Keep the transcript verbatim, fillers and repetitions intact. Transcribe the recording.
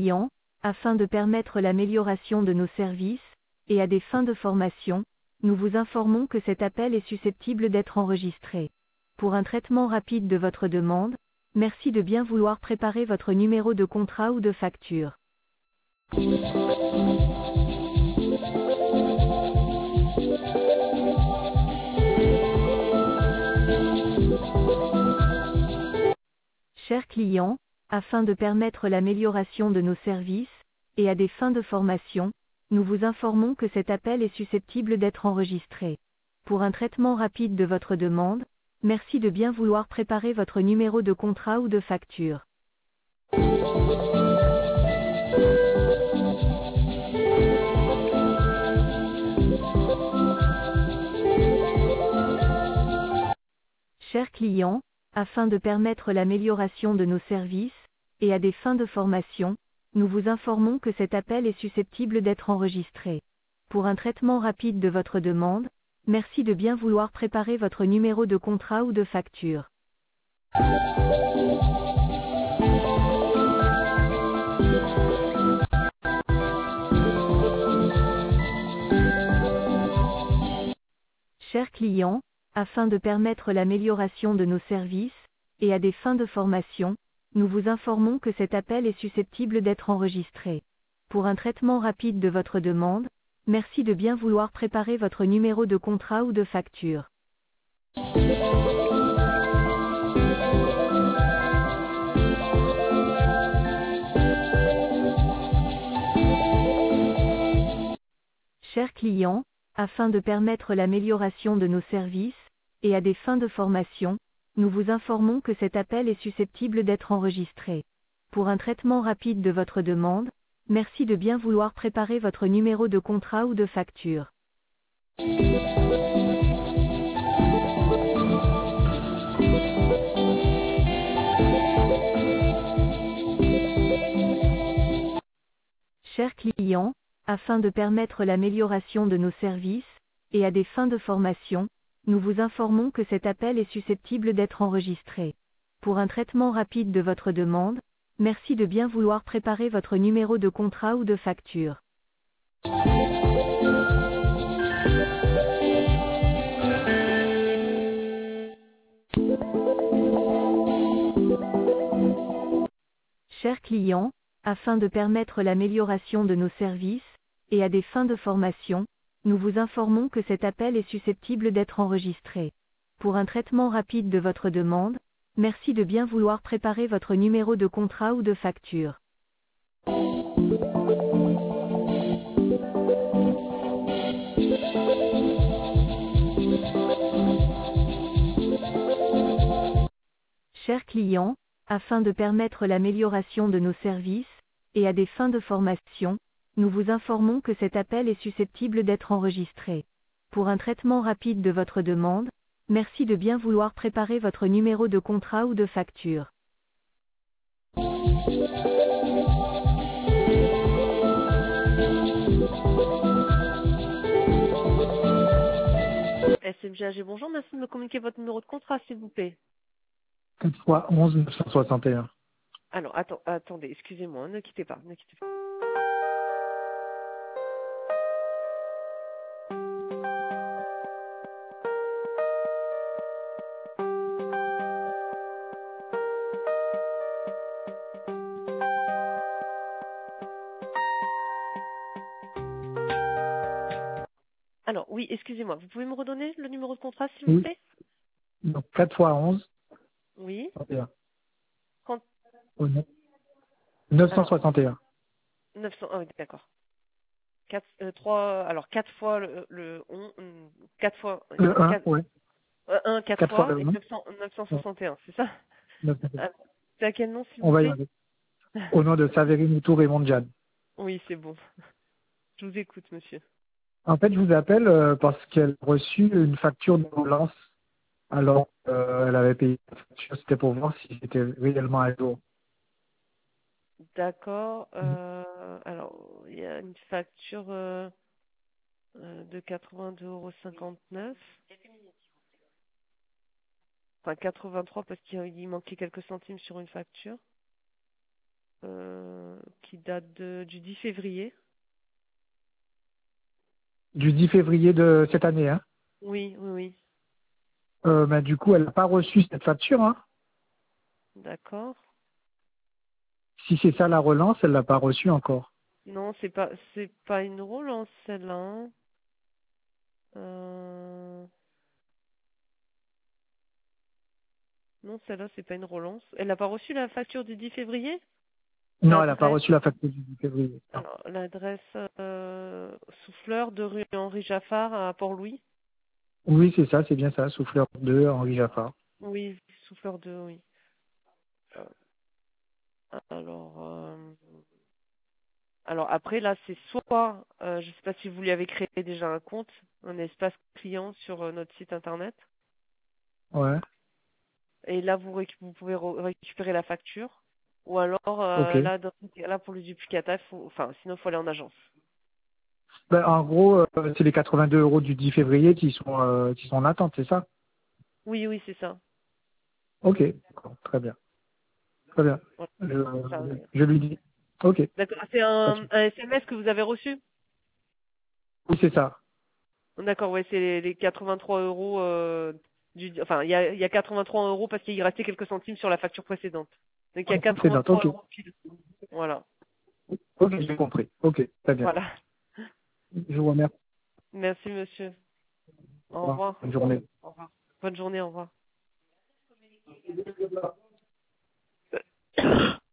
client, afin de permettre l'amélioration de nos services, et à des fins de formation, nous vous informons que cet appel est susceptible d'être enregistré. Pour un traitement rapide de votre demande, merci de bien vouloir préparer votre numéro de contrat ou de facture. Chers clients, afin de permettre l'amélioration de nos services, et à des fins de formation, nous vous informons que cet appel est susceptible d'être enregistré. Pour un traitement rapide de votre demande, merci de bien vouloir préparer votre numéro de contrat ou de facture. Chers clients, afin de permettre l'amélioration de nos services, et à des fins de formation, nous vous informons que cet appel est susceptible d'être enregistré. Pour un traitement rapide de votre demande, merci de bien vouloir préparer votre numéro de contrat ou de facture. Chers clients, afin de permettre l'amélioration de nos services, et à des fins de formation, nous vous informons que cet appel est susceptible d'être enregistré. Pour un traitement rapide de votre demande, merci de bien vouloir préparer votre numéro de contrat ou de facture. Chers clients, afin de permettre l'amélioration de nos services, et à des fins de formation, nous vous informons que cet appel est susceptible d'être enregistré. Pour un traitement rapide de votre demande, merci de bien vouloir préparer votre numéro de contrat ou de facture. Chers clients, afin de permettre l'amélioration de nos services, et à des fins de formation, nous vous informons que cet appel est susceptible d'être enregistré. Pour un traitement rapide de votre demande, merci de bien vouloir préparer votre numéro de contrat ou de facture. Chers clients, afin de permettre l'amélioration de nos services, et à des fins de formation, nous vous informons que cet appel est susceptible d'être enregistré. Pour un traitement rapide de votre demande, merci de bien vouloir préparer votre numéro de contrat ou de facture. Chers clients, afin de permettre l'amélioration de nos services, et à des fins de formation, nous vous informons que cet appel est susceptible d'être enregistré. Pour un traitement rapide de votre demande, merci de bien vouloir préparer votre numéro de contrat ou de facture. S M G A G, bonjour, merci de me communiquer votre numéro de contrat, s'il vous plaît. quatre fois onze neuf cent soixante et un. Alors, attends, attendez, excusez-moi, ne quittez pas, ne quittez pas. Alors, oui, excusez-moi, vous pouvez me redonner le numéro de contrat, s'il vous Oui. plaît? Donc quatre fois onze. Oui. soixante et un. Quand... Oh, non. neuf cent soixante et un. neuf cents, ah oui, d'accord. quatre, euh, trois, alors quatre fois le, le on, quatre fois, Le un, quatre, ouais. euh, un, quatre quatre fois fois, le et un. neuf cents, neuf cent soixante et un, c'est ça? neuf cent soixante et un. Ah, c'est à quel nom, s'il On vous va y plaît? aller. Au nom de Saverine Tour et Mondjad. Oui, c'est bon. Je vous écoute, monsieur. En fait, je vous appelle euh, parce qu'elle a reçu une facture de relance. Alors, euh, elle avait payé la facture. C'était pour voir si j'étais réellement à jour. D'accord. Euh, alors, il y a une facture euh, euh, de quatre-vingt-deux euros cinquante-neuf. Enfin, quatre-vingt-trois parce qu'il il manquait quelques centimes sur une facture. euh, qui date de, du dix février. Du dix février de cette année, hein. Oui, oui, oui. Euh, ben, du coup, elle n'a pas reçu cette facture, hein. D'accord. Si c'est ça la relance, elle l'a pas reçue encore. Non, c'est pas, c'est pas une relance celle-là. Hein. Euh... Non, celle-là, c'est pas une relance. Elle n'a pas reçu la facture du dix février? Non, elle n'a pas L'adresse, reçu la facture du dix février. Non. alors, l'adresse euh, Souffleur de rue Henri Jaffard à Port-Louis. Oui, c'est ça, c'est bien ça, Souffleur deux, Henri Jaffard. Oui, Souffleur deux, oui. Euh, Alors, euh, alors après, là, c'est soit, euh, je sais pas si vous lui avez créé déjà un compte, un espace client sur euh, notre site internet. Ouais, Et là, vous, récu- vous pouvez re- récupérer la facture. Ou alors, ok. euh, là, dans- là, pour le duplicata, faut, enfin, sinon, il faut aller en agence. Ben, en gros, euh, c'est les quatre-vingt-deux euros du dix février qui sont, euh, qui sont en attente, c'est ça? Oui, oui, c'est ça. Ok, d'accord, très bien. Très bien. Voilà. Ça, Je, euh, je lui dis. Ok, D'accord. C'est pas de un, souci. un S M S que vous avez reçu? Oui, c'est ça. D'accord, ouais, c'est les, les quatre-vingt-trois euros. Euh, du, enfin, il y a, il y a quatre-vingt-trois euros parce qu'il restait quelques centimes sur la facture précédente. Donc, il y a C'est note, quatre-vingt-trois ok. euros pile. Voilà. Ok, j'ai compris. Ok, très bien. Voilà. Je vous remercie. Merci, monsieur. Au Au revoir. revoir. Bonne journée. Au revoir. Bonne journée, au revoir.